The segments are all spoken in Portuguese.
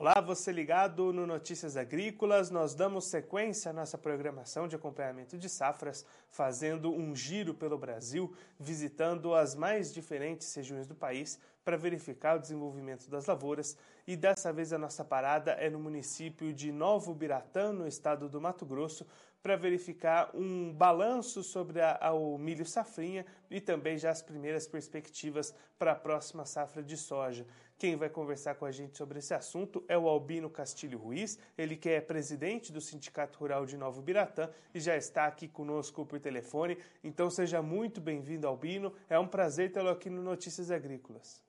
Olá, você ligado no Notícias Agrícolas. Nós damos sequência à nossa programação de acompanhamento de safras, fazendo um giro pelo Brasil, visitando as mais diferentes regiões do país para verificar o desenvolvimento das lavouras. E dessa vez a nossa parada é no município de Novo Ubiratã, no estado do Mato Grosso, para verificar um balanço sobre o milho safrinha e também já as primeiras perspectivas para a próxima safra de soja. Quem vai conversar com a gente sobre esse assunto é o Albino Castilho Ruiz, ele que é presidente do Sindicato Rural de Novo Ubiratã e já está aqui conosco por telefone. Então seja muito bem-vindo, Albino. É um prazer tê-lo aqui no Notícias Agrícolas.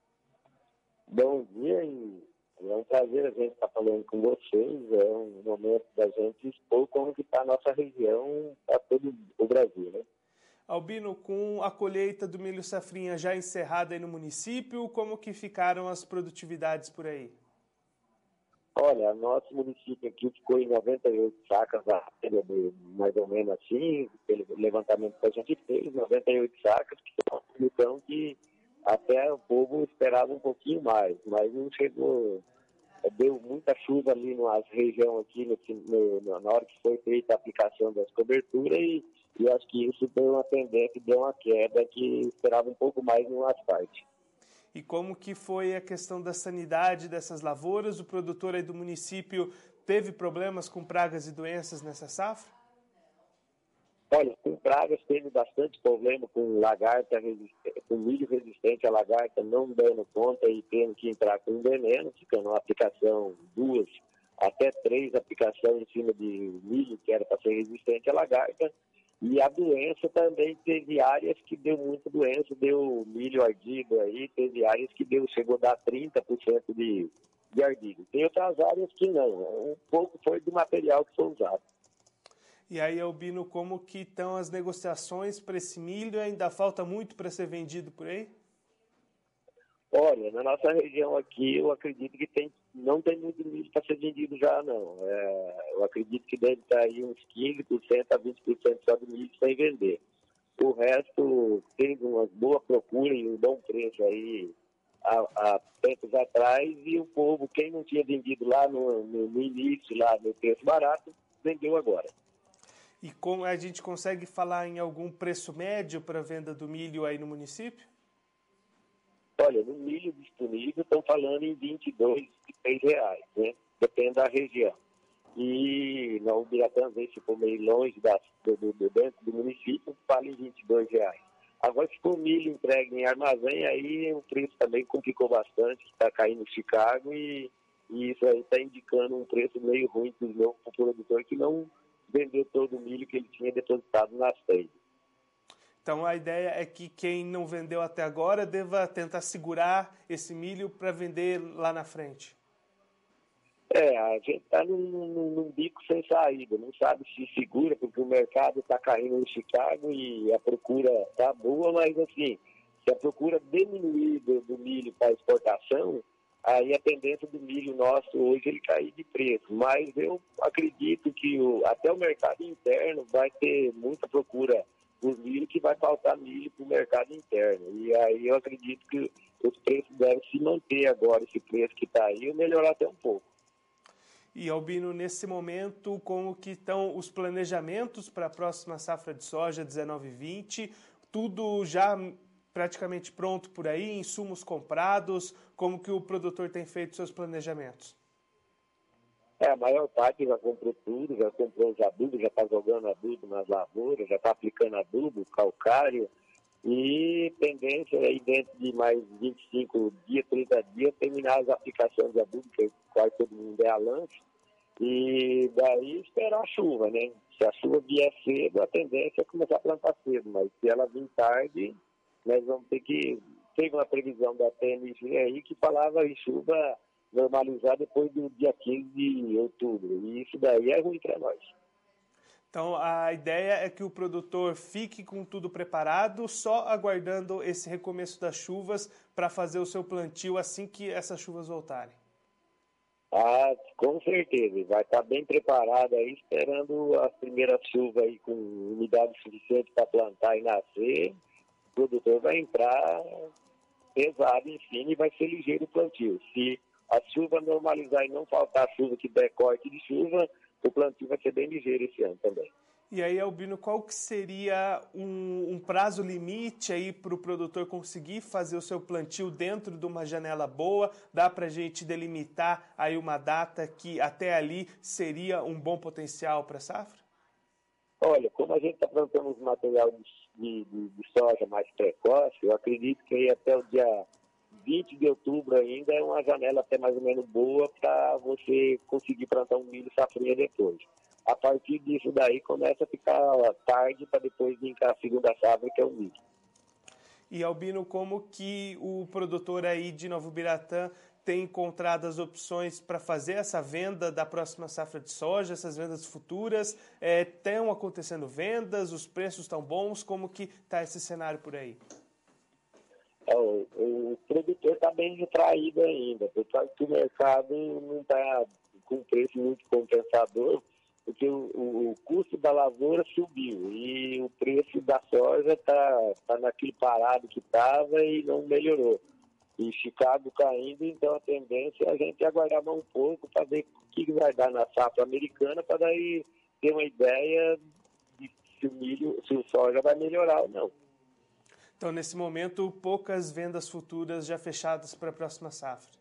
Bom dia, é um prazer a gente estar falando com vocês. É um momento da gente expor como que está a nossa região para todo o Brasil, né? Albino, com a colheita do milho safrinha já encerrada aí no município, como que ficaram as produtividades por aí? Olha, nosso município aqui ficou em 98 sacas, mais ou menos assim, pelo levantamento que a gente fez, 98 sacas, que é uma produção que até o povo esperava um pouquinho mais, mas não chegou. Deu muita chuva ali na região aqui, na hora que foi feita a aplicação das coberturas e acho que isso deu uma tendência, deu uma queda que esperava um pouco mais no asfalto. E como que foi a questão da sanidade dessas lavouras? O produtor aí do município teve problemas com pragas e doenças nessa safra? Olha, com pragas teve bastante problema com lagarta, com milho resistente à lagarta, não dando conta e tendo que entrar com veneno, ficando uma aplicação, 2 até 3 aplicações em cima de milho que era para ser resistente à lagarta. E a doença também teve áreas que deu muita doença, deu milho ardido aí, teve áreas que chegou a dar 30% de ardido. Tem outras áreas que não, um pouco foi do material que foi usado. E aí, Albino, como que estão as negociações para esse milho? Ainda falta muito para ser vendido por aí? Olha, na nossa região aqui, eu acredito que não tem muito milho para ser vendido já, não. Eu acredito que deve estar aí uns 15% a 20% só do milho sem vender. O resto tem uma boa procura e um bom preço aí há tempos atrás, e o povo, quem não tinha vendido lá no início, lá no preço barato, vendeu agora. E como a gente consegue falar em algum preço médio para a venda do milho aí no município? Olha, no milho disponível estão falando em 22, 23 reais, né? Depende da região. E na Ubiratã, às vezes, se for meio longe dentro do município, fala em 22 reais. Agora, se for milho entregue em armazém, aí o preço também complicou bastante, está caindo em Chicago e isso aí está indicando um preço meio ruim para o produtor que não vendeu todo o milho que ele tinha depositado nas tendas. Então a ideia é que quem não vendeu até agora deva tentar segurar esse milho para vender lá na frente. A gente está num bico sem saída, não sabe se segura, porque o mercado está caindo em Chicago e a procura está boa, mas assim, se a procura diminuir do milho para exportação, aí a tendência do milho nosso hoje ele cair de preço. Mas eu acredito que até o mercado interno vai ter muita procura por milho, que vai faltar milho para o mercado interno. E aí eu acredito que os preços devem se manter agora, esse preço que está aí, ou melhorar até um pouco. E, Albino, nesse momento, como que estão os planejamentos para a próxima safra de soja 19/20? Tudo já praticamente pronto por aí, insumos comprados? Como que o produtor tem feito seus planejamentos? A maior parte já comprou tudo, já comprou os adubos, já está jogando adubo nas lavouras, já está aplicando adubo, calcário, e tendência aí dentro de mais 25 dias, 30 dias, terminar as aplicações de adubo, que quase todo mundo é a lanche, e daí esperar a chuva, né? Se a chuva vier cedo, a tendência é começar a plantar cedo, mas se ela vir tarde, nós vamos ter que... Teve uma previsão da TNG aí que falava em chuva normalizar depois do dia 15 de outubro, e isso daí é ruim para nós. Então a ideia é que o produtor fique com tudo preparado, só aguardando esse recomeço das chuvas para fazer o seu plantio assim que essas chuvas voltarem. Com certeza, vai estar bem preparado aí, esperando as primeiras chuvas aí com umidade suficiente para plantar e nascer. O produtor vai entrar pesado em cima e vai ser ligeiro o plantio. Se a chuva normalizar e não faltar chuva, que der corte de chuva, o plantio vai ser bem ligeiro esse ano também. E aí, Albino, qual que seria um prazo limite aí para o produtor conseguir fazer o seu plantio dentro de uma janela boa? Dá para a gente delimitar aí uma data que até ali seria um bom potencial para a safra? Olha, como a gente está plantando os material de soja mais precoce, eu acredito que aí até o dia 20 de outubro ainda é uma janela até mais ou menos boa para você conseguir plantar um milho safrinha depois. A partir disso daí começa a ficar tarde para depois vir a segunda safra, que é o milho. E, Albino, como que o produtor aí de Novo Biratã tem encontrado as opções para fazer essa venda da próxima safra de soja, essas vendas futuras? Estão acontecendo vendas? Os preços estão bons? Como que está esse cenário por aí? O produtor está bem retraído ainda, porque o mercado não está com preço muito compensador, porque o custo da lavoura subiu e o preço da soja está naquele parado que estava e não melhorou. E Chicago caindo, então a tendência é a gente aguardar mais um pouco para ver o que vai dar na safra americana, para daí ter uma ideia de se o soja vai melhorar ou não. Então, nesse momento, poucas vendas futuras já fechadas para a próxima safra.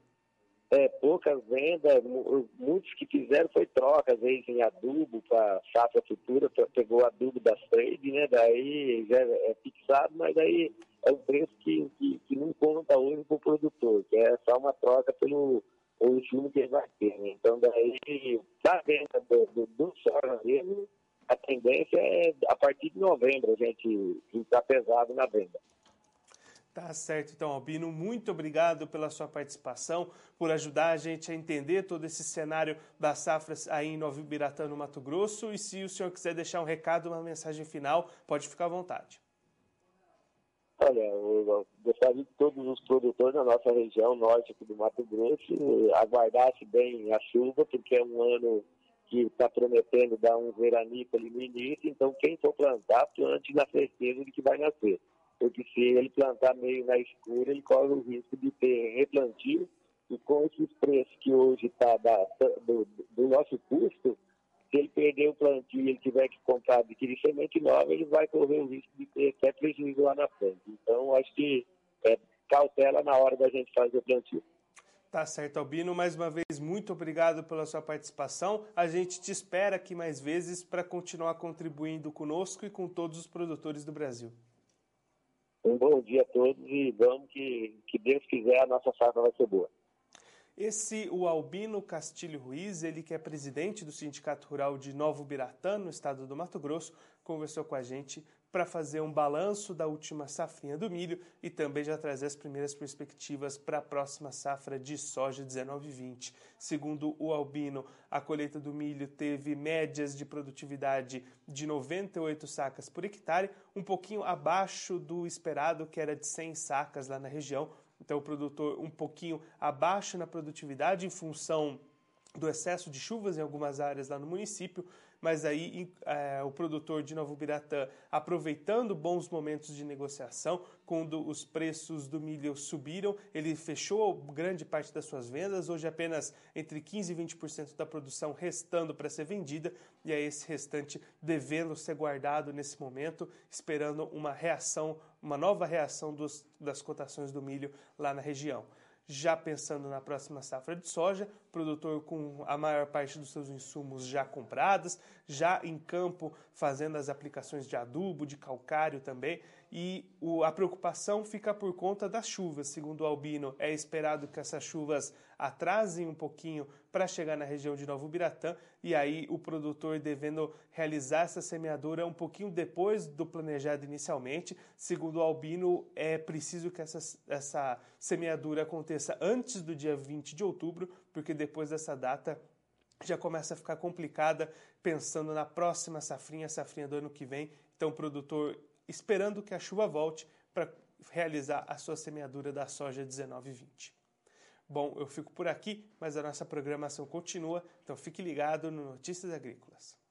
Poucas vendas, muitos que fizeram foi troca, às vezes em adubo para safra futura, pegou o adubo das trade, né? Daí já é fixado, mas daí é um preço que não conta hoje para o produtor, que é só uma troca pelo insumo que ele vai ter, né? Então daí, para a venda do soja mesmo, a tendência é a partir de novembro a gente ficar pesado na venda. Tá certo, então, Albino, muito obrigado pela sua participação, por ajudar a gente a entender todo esse cenário das safras aí em Novo Biratã, no Mato Grosso. E se o senhor quiser deixar um recado, uma mensagem final, pode ficar à vontade. Olha, eu gostaria que todos os produtores da nossa região norte aqui do Mato Grosso aguardassem bem a chuva, porque é um ano que está prometendo dar um veranico ali no início, então quem for plantar, plante na certeza de que vai nascer. Porque se ele plantar meio na escura, ele corre o risco de ter replantio, e com esses preços que hoje está do nosso custo, se ele perder o plantio e ele tiver que comprar, adquirir semente nova, ele vai correr o risco de ter até prejuízo lá na frente. Então, acho que cautela na hora da gente fazer o plantio. Tá certo, Albino. Mais uma vez, muito obrigado pela sua participação. A gente te espera aqui mais vezes para continuar contribuindo conosco e com todos os produtores do Brasil. Um bom dia a todos e vamos que Deus quiser, a nossa safra vai ser boa. O Albino Castilho Ruiz, ele que é presidente do Sindicato Rural de Novo Biratã, no estado do Mato Grosso, conversou com a gente para fazer um balanço da última safrinha do milho e também já trazer as primeiras perspectivas para a próxima safra de soja 19/20. Segundo o Albino, a colheita do milho teve médias de produtividade de 98 sacas por hectare, um pouquinho abaixo do esperado, que era de 100 sacas lá na região. Então, o produtor um pouquinho abaixo na produtividade em função do excesso de chuvas em algumas áreas lá no município, mas aí o produtor de Novo Biratã, aproveitando bons momentos de negociação, quando os preços do milho subiram, ele fechou grande parte das suas vendas, hoje apenas entre 15% e 20% da produção restando para ser vendida, e aí esse restante devendo ser guardado nesse momento, esperando uma nova reação das cotações do milho lá na região. Já pensando na próxima safra de soja, produtor com a maior parte dos seus insumos já comprados, já em campo fazendo as aplicações de adubo, de calcário também, e a preocupação fica por conta das chuvas. Segundo o Albino, é esperado que essas chuvas atrasem um pouquinho para chegar na região de Novo Biratã, e aí o produtor devendo realizar essa semeadura um pouquinho depois do planejado inicialmente. Segundo o Albino, é preciso que essa semeadura aconteça antes do dia 20 de outubro, porque depois dessa data já começa a ficar complicada pensando na próxima safrinha do ano que vem. Então o produtor esperando que a chuva volte para realizar a sua semeadura da soja 19/20. Bom, eu fico por aqui, mas a nossa programação continua, então fique ligado no Notícias Agrícolas.